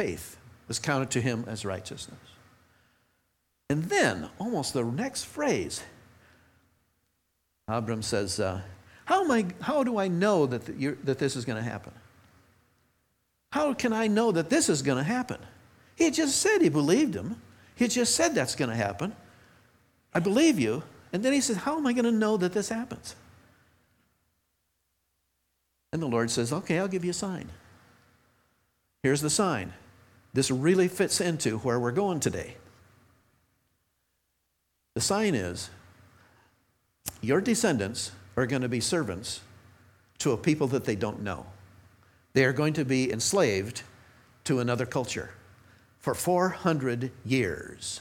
faith was counted to him as righteousness. And then, almost the next phrase, Abram says, how do I know that this is going to happen? How can I know that this is going to happen? He just said he believed him. He just said that's going to happen. I believe you. And then he said, how am I going to know that this happens? And the Lord says, okay, I'll give you a sign. Here's the sign. This really fits into where we're going today. The sign is, your descendants are going to be servants to a people that they don't know. They are going to be enslaved to another culture for 400 years.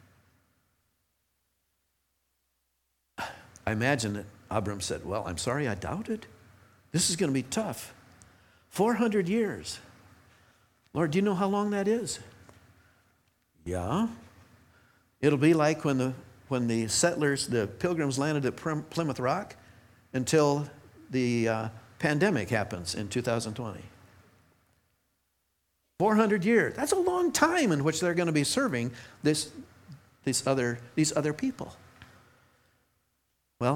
I imagine that Abram said, well, I'm sorry I doubted. This is going to be tough. 400 years. Lord, do you know how long that is? Yeah. It'll be like when the settlers, the pilgrims landed at Plymouth Rock until the pandemic happens in 2020. 400 years. That's a long time in which they're going to be serving these other people. Well,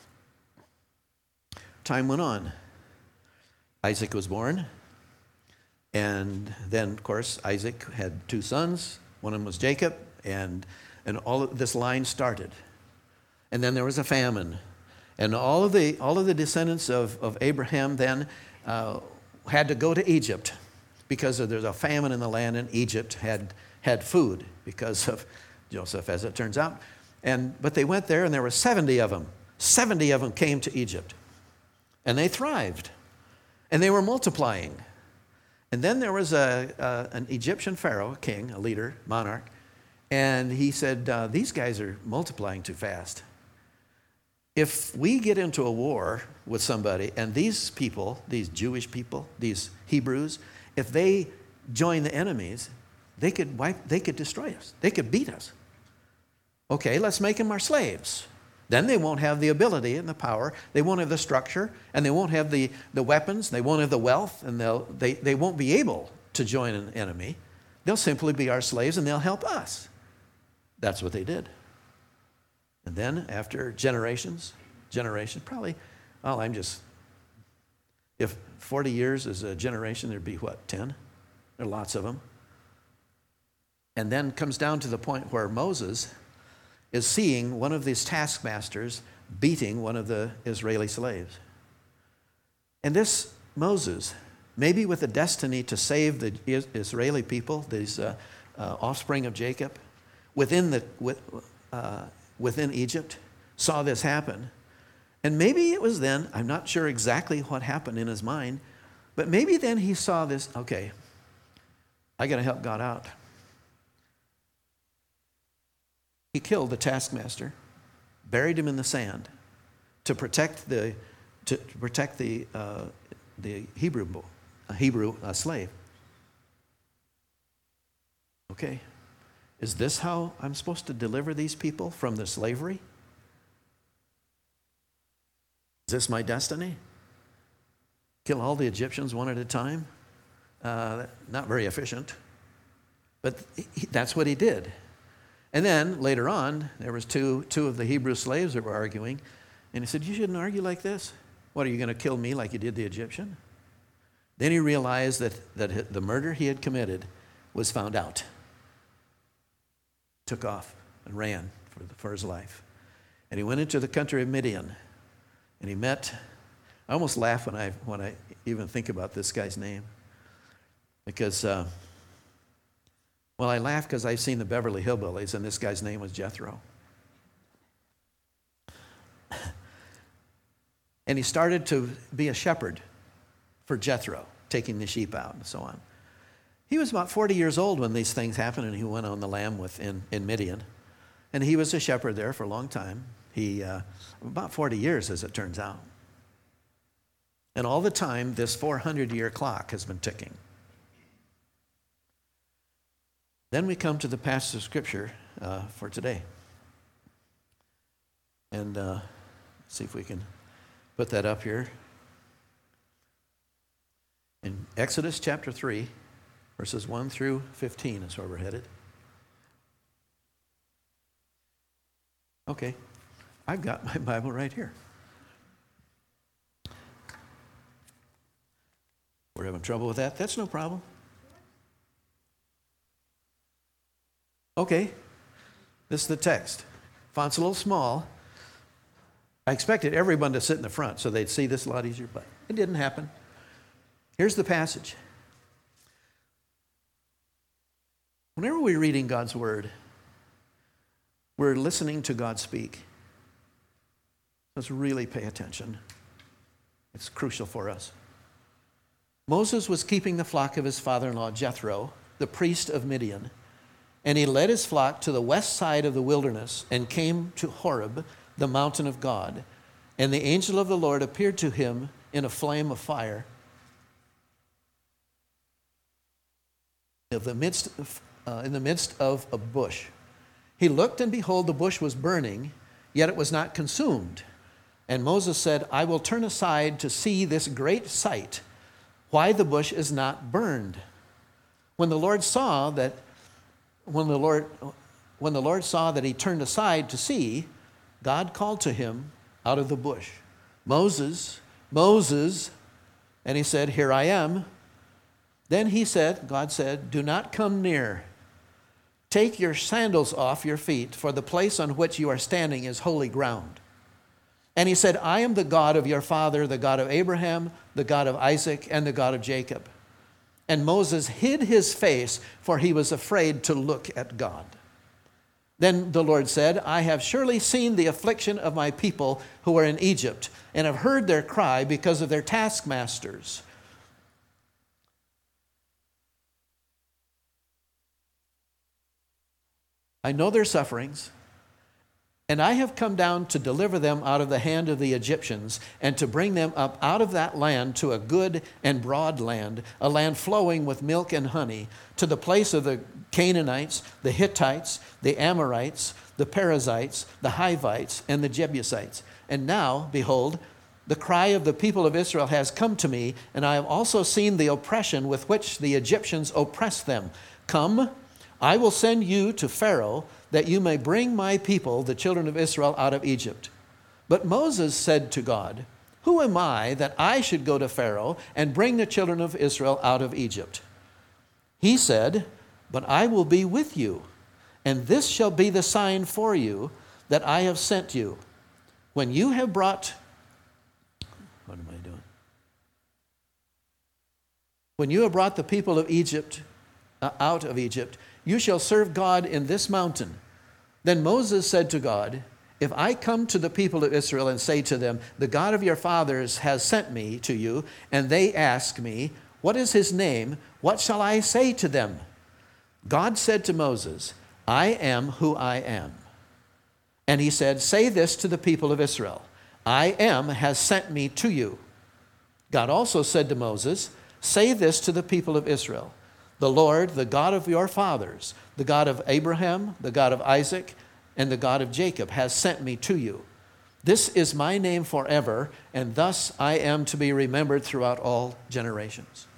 time went on. Isaac was born. And then, of course, Isaac had 2 sons. One of them was Jacob. And all of this line started. And then there was a famine. And all of the descendants of Abraham then had to go to Egypt because there's a famine in the land, and Egypt had food because of Joseph, as it turns out. But they went there, and there were 70 of them. 70 of them came to Egypt. And they thrived. And they were multiplying. And then there was an Egyptian pharaoh, a king, a leader, monarch, and he said, these guys are multiplying too fast. If we get into a war with somebody, and these people, these Jewish people, these Hebrews, if they join the enemies, they could destroy us. They could beat us. Okay, let's make them our slaves. Then they won't have the ability and the power. They won't have the structure, and they won't have the weapons. They won't have the wealth, and they won't be able to join an enemy. They'll simply be our slaves, and they'll help us. That's what they did. And then after generations, probably, if 40 years is a generation, there'd be what, 10? There are lots of them. And then comes down to the point where Moses is seeing one of these taskmasters beating one of the Israeli slaves. And this Moses, maybe with a destiny to save the Israeli people, these offspring of Jacob, within Egypt, saw this happen. And maybe it was then, I'm not sure exactly what happened in his mind, but maybe then he saw this, okay, I got to help God out. He killed the taskmaster, buried him in the sand to protect the Hebrew slave. Okay, is this how I'm supposed to deliver these people from the slavery? Is this my destiny? Kill all the Egyptians one at a time? Not very efficient, but that's what he did. And then later on, there was two of the Hebrew slaves that were arguing. And he said, you shouldn't argue like this. What, are you going to kill me like you did the Egyptian? Then he realized that the murder he had committed was found out. Took off and ran for his life. And he went into the country of Midian. And he met, I almost laugh when I even think about this guy's name. Because, I laugh because I've seen the Beverly Hillbillies, and this guy's name was Jethro. And he started to be a shepherd for Jethro, taking the sheep out and so on. He was about 40 years old when these things happened, and he went on the lam in Midian. And he was a shepherd there for a long time. About 40 years, as it turns out. And all the time, this 400-year clock has been ticking. Then we come to the passage of Scripture for today. And see if we can put that up here. In Exodus chapter 3, Verses 1 through 15 is where we're headed. Okay, I've got my Bible right here. We're having trouble with that? That's no problem. Okay, this is the text. Font's a little small. I expected everyone to sit in the front so they'd see this a lot easier, but it didn't happen. Here's the passage. Whenever we're reading God's Word, we're listening to God speak. Let's really pay attention. It's crucial for us. Moses was keeping the flock of his father-in-law Jethro, the priest of Midian, and he led his flock to the west side of the wilderness and came to Horeb, the mountain of God. And the angel of the Lord appeared to him in a flame of fire in the midst of a bush. He looked, and behold, the bush was burning, yet it was not consumed. And Moses said, I will turn aside to see this great sight, why the bush is not burned. When the Lord saw that he turned aside to see, God called to him out of the bush, Moses, Moses. And he said, Here I am. Then God said, Do not come near. Take your sandals off your feet, for the place on which you are standing is holy ground. And he said, I am the God of your father, the God of Abraham, the God of Isaac, and the God of Jacob. And Moses hid his face, for he was afraid to look at God. Then the Lord said, I have surely seen the affliction of my people who are in Egypt, and have heard their cry because of their taskmasters. I know their sufferings, and I have come down to deliver them out of the hand of the Egyptians, and to bring them up out of that land to a good and broad land, a land flowing with milk and honey, to the place of the Canaanites, the Hittites, the Amorites, the Perizzites, the Hivites, and the Jebusites. And now, behold, the cry of the people of Israel has come to me, and I have also seen the oppression with which the Egyptians oppress them. Come, I will send you to Pharaoh, that you may bring my people, the children of Israel, out of Egypt. But Moses said to God, Who am I that I should go to Pharaoh and bring the children of Israel out of Egypt? He said, But I will be with you, and this shall be the sign for you that I have sent you. When you have brought... What am I doing? When you have brought the people of Egypt out of Egypt, you shall serve God in this mountain. Then Moses said to God, If I come to the people of Israel and say to them, The God of your fathers has sent me to you, and they ask me, What is his name? What shall I say to them? God said to Moses, I am who I am. And he said, Say this to the people of Israel, I am has sent me to you. God also said to Moses, Say this to the people of Israel, The Lord, the God of your fathers, the God of Abraham, the God of Isaac, and the God of Jacob, has sent me to you. This is my name forever, and thus I am to be remembered throughout all generations.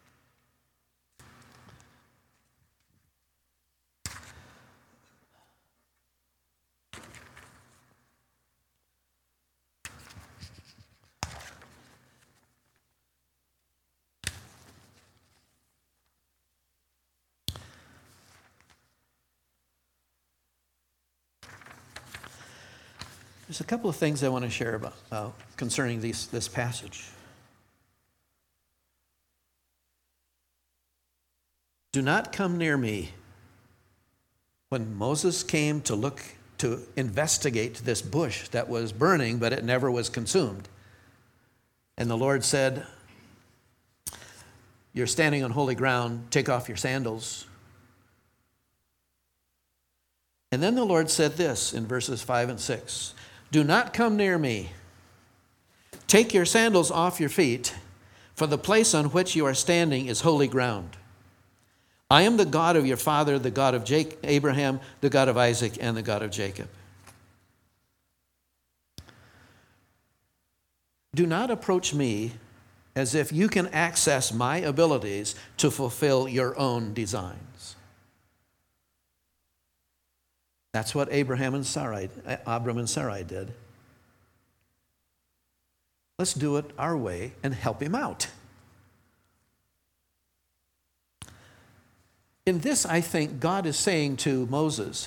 There's a couple of things I want to share about concerning this passage. Do not come near me. When Moses came to investigate this bush that was burning, but it never was consumed, and the Lord said, You're standing on holy ground, take off your sandals. And then the Lord said this in verses 5 and 6. Do not come near me. Take your sandals off your feet, for the place on which you are standing is holy ground. I am the God of your father, the God of Abraham, the God of Isaac, and the God of Jacob. Do not approach me as if you can access my abilities to fulfill your own designs. That's what Abram and Sarai did. Let's do it our way and help him out. In this, I think God is saying to Moses,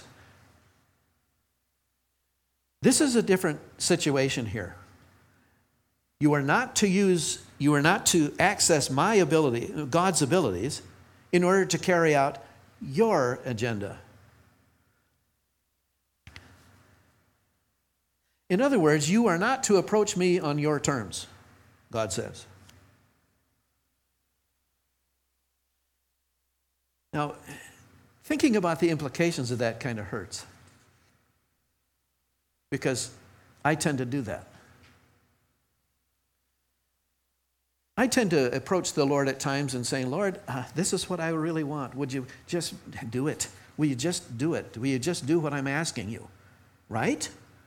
this is a different situation here. You are not to access my ability, God's abilities, in order to carry out your agenda. In other words, you are not to approach me on your terms, God says. Now, thinking about the implications of that kind of hurts, because I tend to do that. I tend to approach the Lord at times and saying, Lord, this is what I really want. Would you just do it? Will you just do it? Will you just do what I'm asking you? Right?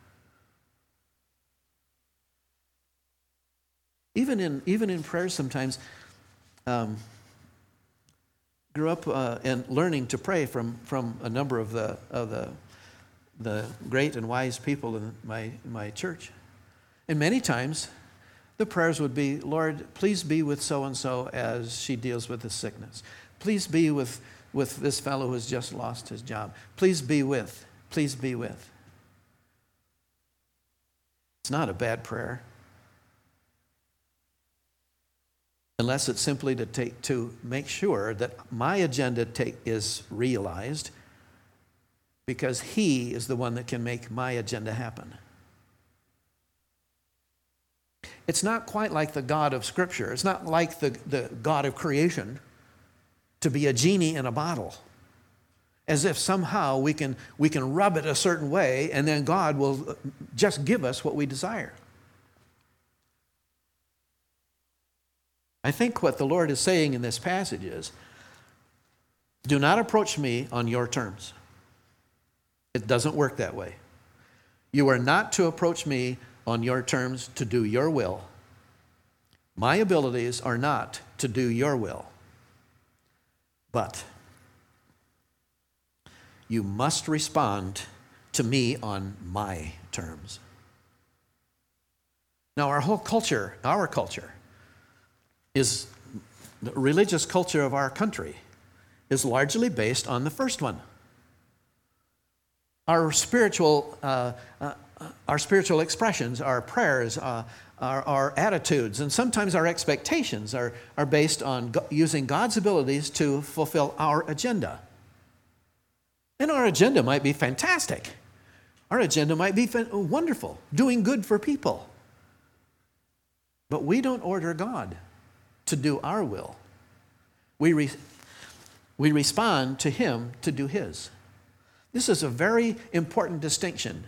Even in prayer sometimes, grew up and learning to pray from a number of the great and wise people in my church. And many times, the prayers would be, Lord, please be with so-and-so as she deals with the sickness. Please be with this fellow who has just lost his job. Please be with. It's not a bad prayer. Unless it's simply to make sure that my agenda is realized, because he is the one that can make my agenda happen. It's not quite like the God of Scripture. It's not like the God of creation to be a genie in a bottle, as if somehow we can rub it a certain way and then God will just give us what we desire. I think what the Lord is saying in this passage is, do not approach me on your terms. It doesn't work that way. You are not to approach me on your terms to do your will. My abilities are not to do your will. But you must respond to me on my terms. Now, our culture, is the religious culture of our country is largely based on the first one. Our spiritual expressions, our prayers, our attitudes, and sometimes our expectations are based on using God's abilities to fulfill our agenda. And our agenda might be fantastic. Our agenda might be wonderful, doing good for people. But we don't order God to do our will. We respond to him to do his. This is a very important distinction.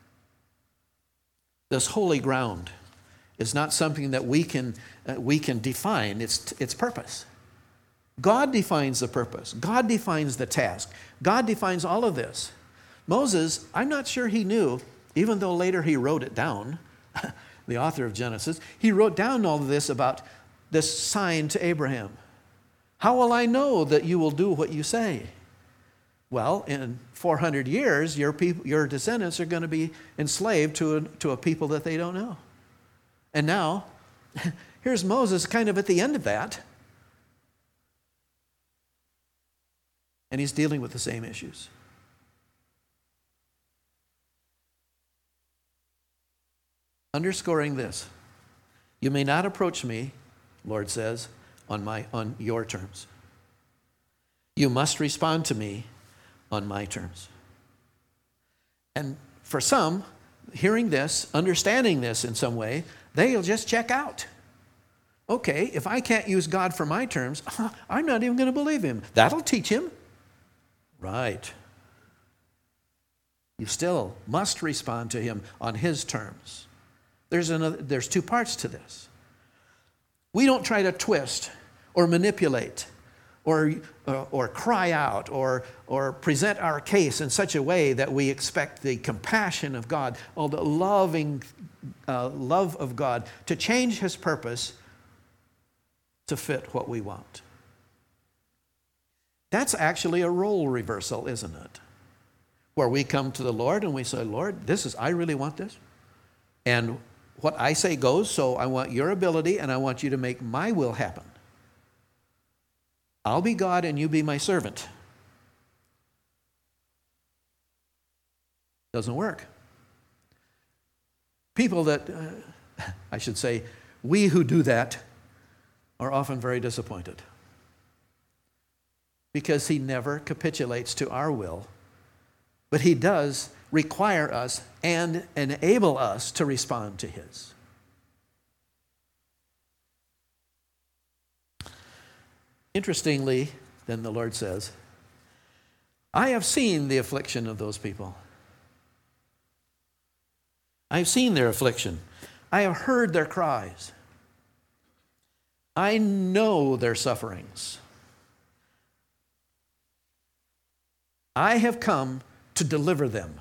This holy ground is not something that we can define its purpose. God defines the purpose. God defines the task. God defines all of this. Moses, I'm not sure he knew, even though later he wrote it down, the author of Genesis, he wrote down all of this about this sign to Abraham. How will I know that you will do what you say? Well, in 400 years, your descendants are going to be enslaved to a people that they don't know. And now, here's Moses kind of at the end of that. And he's dealing with the same issues. Underscoring this, you may not approach me, Lord says, on your terms. You must respond to me on my terms. And for some, hearing this, understanding this in some way, they'll just check out. Okay, if I can't use God for my terms, I'm not even going to believe him. That'll teach him. Right. You still must respond to him on his terms. There's two parts to this. We don't try to twist or manipulate or cry out or present our case in such a way that we expect the compassion of God or the loving love of God to change his purpose to fit what we want. That's actually a role reversal, isn't it? Where we come to the Lord and we say, Lord, I really want this. And what I say goes, so I want your ability and I want you to make my will happen. I'll be God and you be my servant. Doesn't work. People that, I should say, we who do that are often very disappointed. Because he never capitulates to our will, but he does require us and enable us to respond to his. Interestingly, then the Lord says, I have seen the affliction of those people. I have seen their affliction. I have heard their cries. I know their sufferings. I have come to deliver them.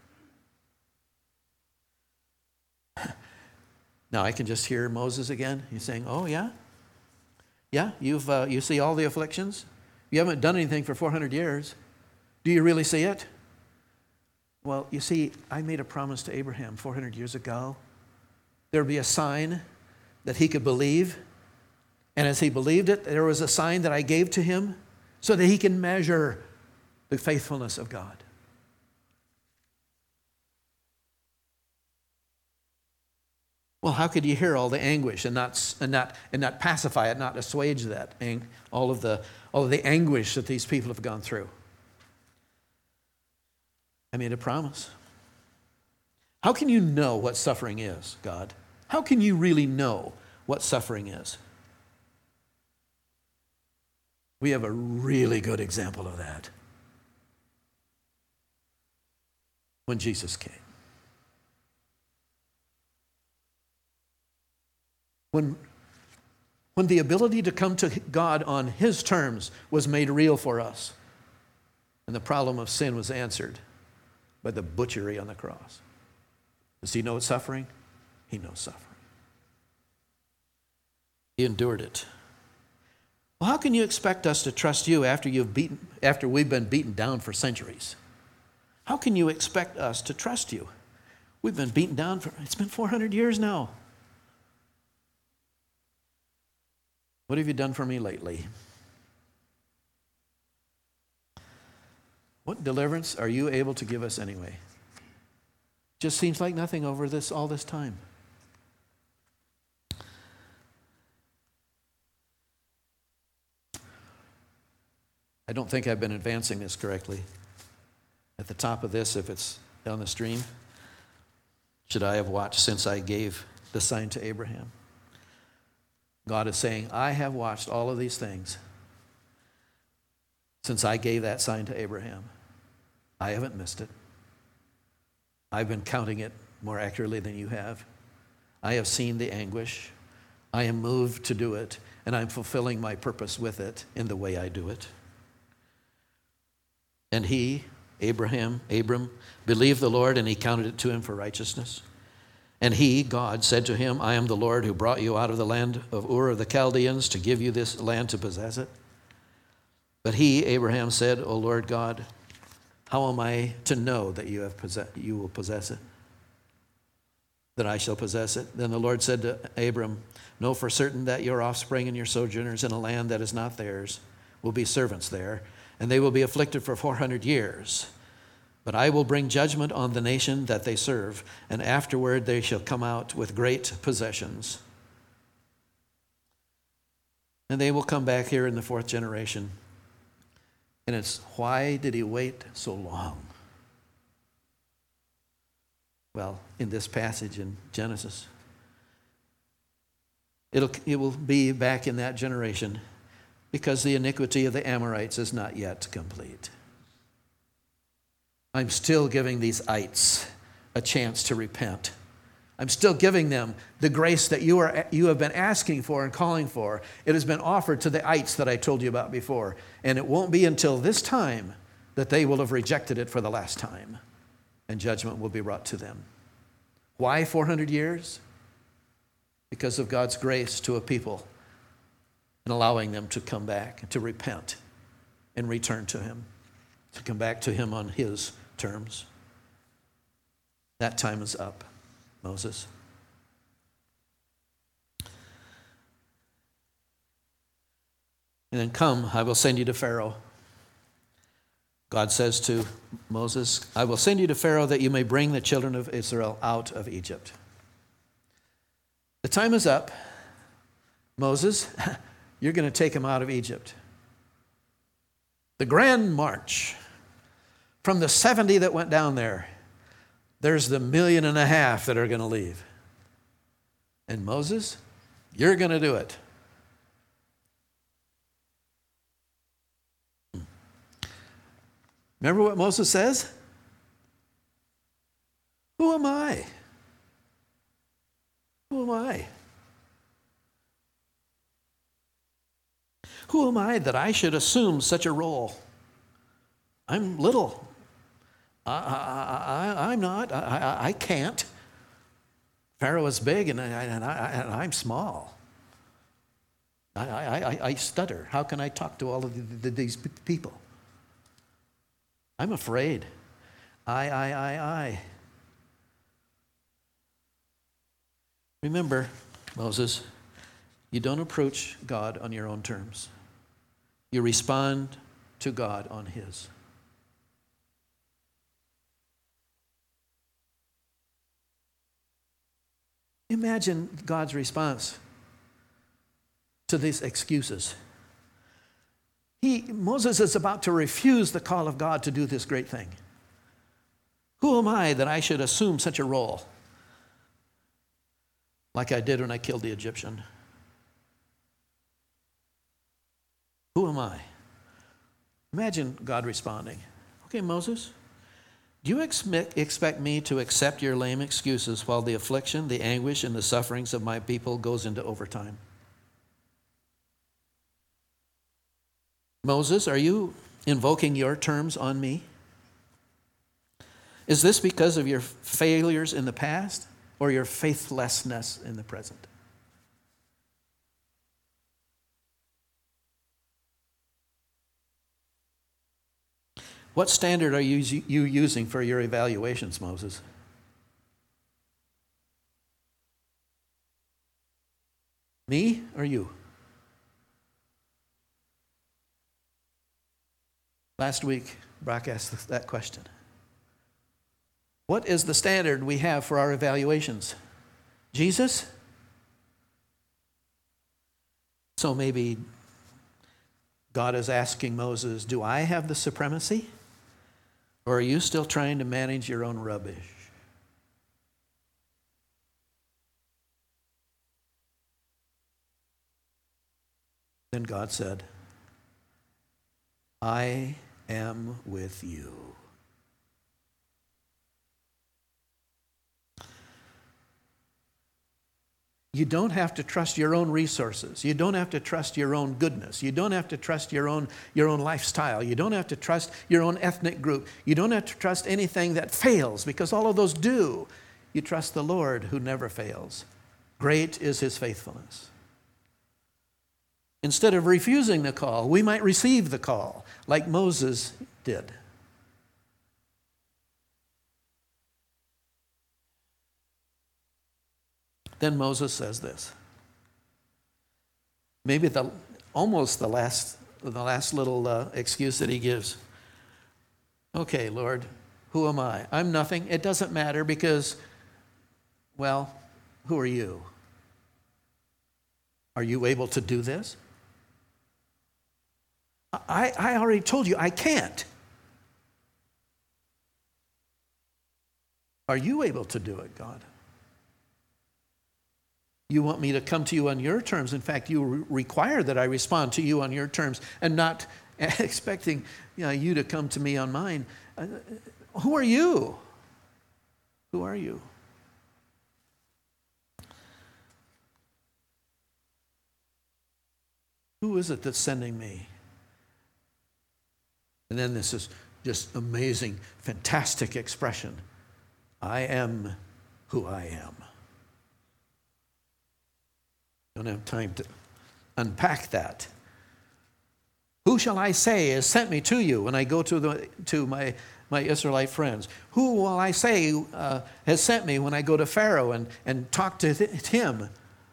Now I can just hear Moses again. He's saying, oh yeah? Yeah, you see all the afflictions? You haven't done anything for 400 years. Do you really see it? Well, you see, I made a promise to Abraham 400 years ago. There would be a sign that he could believe. And as he believed it, there was a sign that I gave to him so that he can measure the faithfulness of God. Well, how could you hear all the anguish and not pacify it, not assuage that all of the anguish that these people have gone through? I made a promise. How can you know what suffering is, God? How can you really know what suffering is? We have a really good example of that when Jesus came. When the ability to come to God on his terms was made real for us, and the problem of sin was answered by the butchery on the cross. Does he know it's suffering? He knows suffering. He endured it. Well, how can you expect us to trust you after we've been beaten down for centuries? How can you expect us to trust you? We've been beaten down it's been 400 years now. What have you done for me lately? What deliverance are you able to give us anyway? Just seems like nothing over all this time. I don't think I've been advancing this correctly. At the top of this, if it's on the stream, should I have watched since I gave the sign to Abraham? God is saying, I have watched all of these things since I gave that sign to Abraham. I haven't missed it. I've been counting it more accurately than you have. I have seen the anguish. I am moved to do it, and I'm fulfilling my purpose with it in the way I do it. And Abram, believed the Lord, and he counted it to him for righteousness. And he, God, said to him, I am the Lord who brought you out of the land of Ur of the Chaldeans to give you this land to possess it. But he, Abraham, said, O Lord God, how am I to know that you will possess it? That I shall possess it? Then the Lord said to Abram, know for certain that your offspring and your sojourners in a land that is not theirs will be servants there, and they will be afflicted for 400 years. But I will bring judgment on the nation that they serve, and afterward they shall come out with great possessions. And they will come back here in the 4th generation. And it's, why did he wait so long? Well, in this passage in Genesis, it will be back in that generation because the iniquity of the Amorites is not yet complete. I'm still giving these ites a chance to repent. I'm still giving them the grace that you have been asking for and calling for. It has been offered to the ites that I told you about before. And it won't be until this time that they will have rejected it for the last time. And judgment will be brought to them. Why 400 years? Because of God's grace to a people and allowing them to come back, to repent and return to him, to come back to him on his terms. That time is up, Moses. And then come, I will send you to Pharaoh. God says to Moses, I will send you to Pharaoh that you may bring the children of Israel out of Egypt. The time is up. Moses, you're going to take them out of Egypt. The grand march. From the 70 that went down there, there's the 1.5 million that are going to leave. And Moses, you're going to do it. Remember what Moses says? Who am I? Who am I? Who am I that I should assume such a role? I'm little. I'm not. I can't. Pharaoh is big and I'm small. I stutter. How can I talk to all of these people? I'm afraid. I. Remember, Moses, you don't approach God on your own terms. You respond to God on his. Imagine God's response to these excuses. Moses is about to refuse the call of God to do this great thing. Who am I that I should assume such a role like I did when I killed the Egyptian? Who am I? Imagine God responding, okay, Moses, do you expect me to accept your lame excuses while the affliction, the anguish, and the sufferings of my people goes into overtime? Moses, are you invoking your terms on me? Is this because of your failures in the past or your faithlessness in the present? What standard are you using for your evaluations, Moses? Me or you? Last week, Brock asked that question. What is the standard we have for our evaluations? Jesus? So maybe God is asking Moses, do I have the supremacy? Or are you still trying to manage your own rubbish? Then God said, I am with you. You don't have to trust your own resources. You don't have to trust your own goodness. You don't have to trust your own lifestyle. You don't have to trust your own ethnic group. You don't have to trust anything that fails, because all of those do. You trust the Lord who never fails. Great is his faithfulness. Instead of refusing the call, we might receive the call, like Moses did. Then Moses says this. Maybe almost the last little excuse that he gives. Okay, Lord, who am I? I'm nothing. It doesn't matter because, well, who are you? Are you able to do this? I already told you I can't. Are you able to do it, God? You want me to come to you on your terms. In fact, you require that I respond to you on your terms and not expecting you to come to me on mine. Who are you? Who are you? Who is it that's sending me? And then this is just amazing, fantastic expression. I am who I am. Don't have time to unpack that. Who shall I say has sent me to you when I go to my Israelite friends? Who will I say has sent me when I go to Pharaoh and talk to him?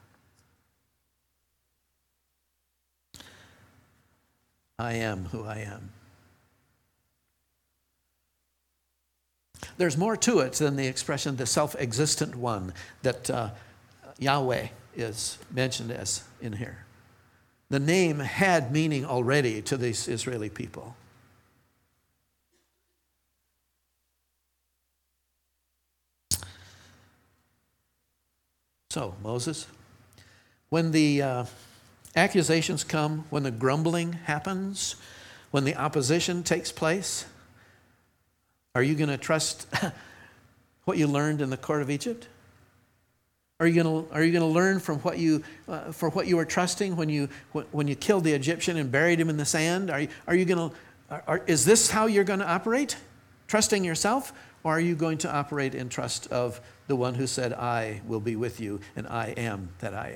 I am who I am. There's more to it than the expression, the self-existent one, that Yahweh is mentioned as in here. The name had meaning already to these Israeli people. So, Moses, when the accusations come, when the grumbling happens, when the opposition takes place, are you going to trust what you learned in the court of Egypt? Are you going to learn from what you were trusting when you killed the Egyptian and buried him in the sand? Is this how you're going to operate? Trusting yourself? Or are you going to operate in trust of the one who said, I will be with you and I am that I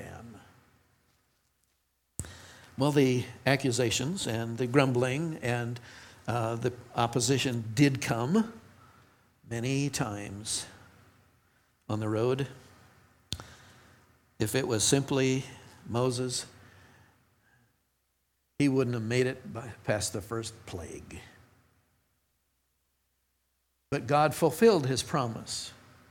am? Well, the accusations and the grumbling and the opposition did come many times on the road. If it was simply Moses, he wouldn't have made it past the first plague. But God fulfilled his promise.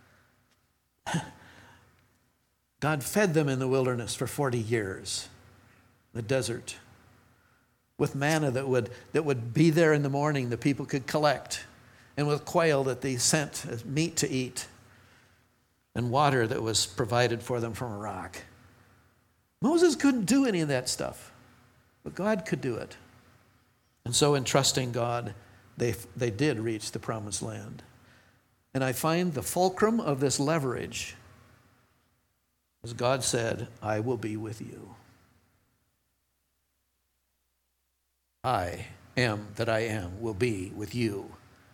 God fed them in the wilderness for 40 years, the desert, with manna that would be there in the morning the people could collect, and with quail that they sent as meat to eat, and water that was provided for them from a rock. Moses couldn't do any of that stuff, but God could do it. And so in trusting God, they did reach the promised land. And I find the fulcrum of this leverage is God said, I will be with you. I am that I am will be with you.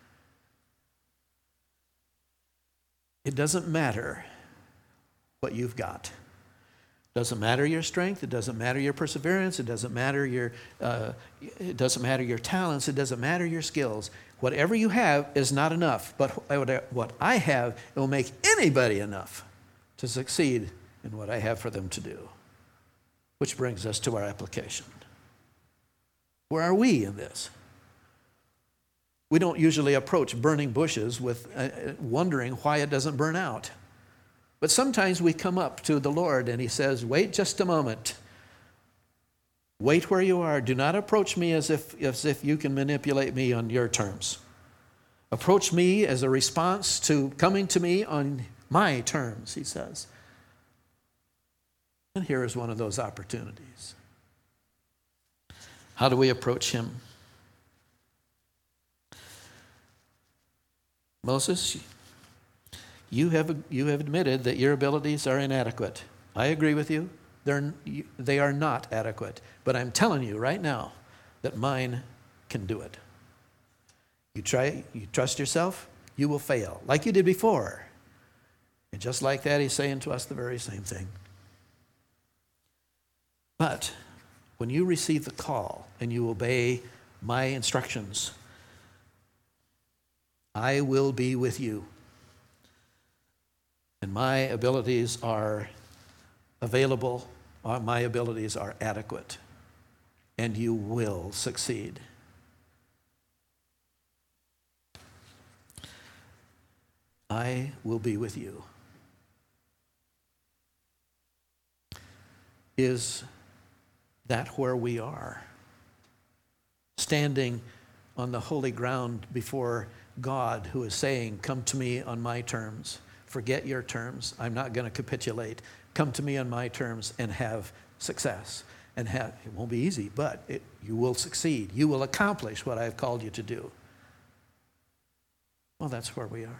It doesn't matter what you've got. It doesn't matter your strength. It doesn't matter your perseverance. It doesn't matter your talents. It doesn't matter your skills. Whatever you have is not enough. But what I have, it will make anybody enough to succeed in what I have for them to do. Which brings us to our application. Where are we in this? We don't usually approach burning bushes with wondering why it doesn't burn out. But sometimes we come up to the Lord and he says, wait just a moment. Wait where you are. Do not approach me as if you can manipulate me on your terms. Approach me as a response to coming to me on my terms, he says. And here is one of those opportunities. How do we approach him? Moses, you have admitted that your abilities are inadequate. I agree with you. They are not adequate. But I'm telling you right now that mine can do it. You trust yourself, you will fail, like you did before. And just like that, he's saying to us the very same thing. But when you receive the call and you obey my instructions, I will be with you. And my abilities are available, my abilities are adequate, and you will succeed. I will be with you. Is that where we are? Standing on the holy ground before God, who is saying, come to me on my terms. Forget your terms. I'm not going to capitulate. Come to me on my terms and have success. It won't be easy, but you will succeed. You will accomplish what I've called you to do. Well, that's where we are.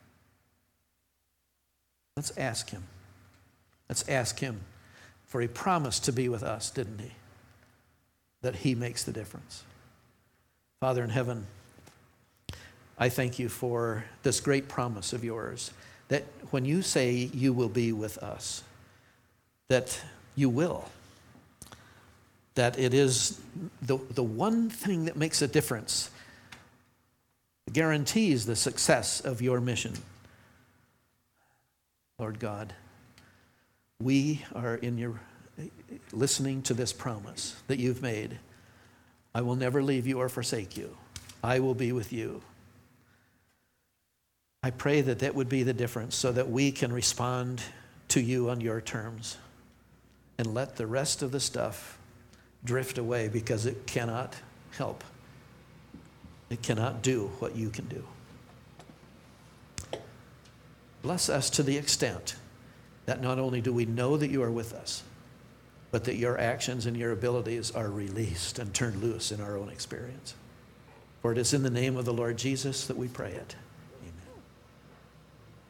Let's ask him. Let's ask him, for he promised to be with us, didn't he? That he makes the difference. Father in heaven, I thank you for this great promise of yours, that when you say you will be with us, that you will. that it is the one thing that makes a difference, guarantees the success of your mission. Lord God, we are listening to this promise that you've made. I will never leave you or forsake you. I will be with you. I pray that that would be the difference so that we can respond to you on your terms and let the rest of the stuff drift away because it cannot help. It cannot do what you can do. Bless us to the extent that not only do we know that you are with us, but that your actions and your abilities are released and turned loose in our own experience. For it is in the name of the Lord Jesus that we pray it.